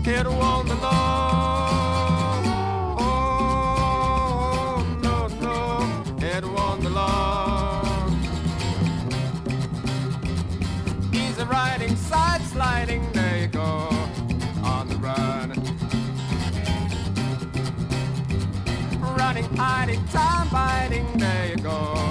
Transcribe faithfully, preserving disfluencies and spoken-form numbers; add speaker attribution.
Speaker 1: It won't be long. Oh, no, no, it won't be long. Easy riding, side sliding, there you go, on the run. Running, hiding, time biting, there you go.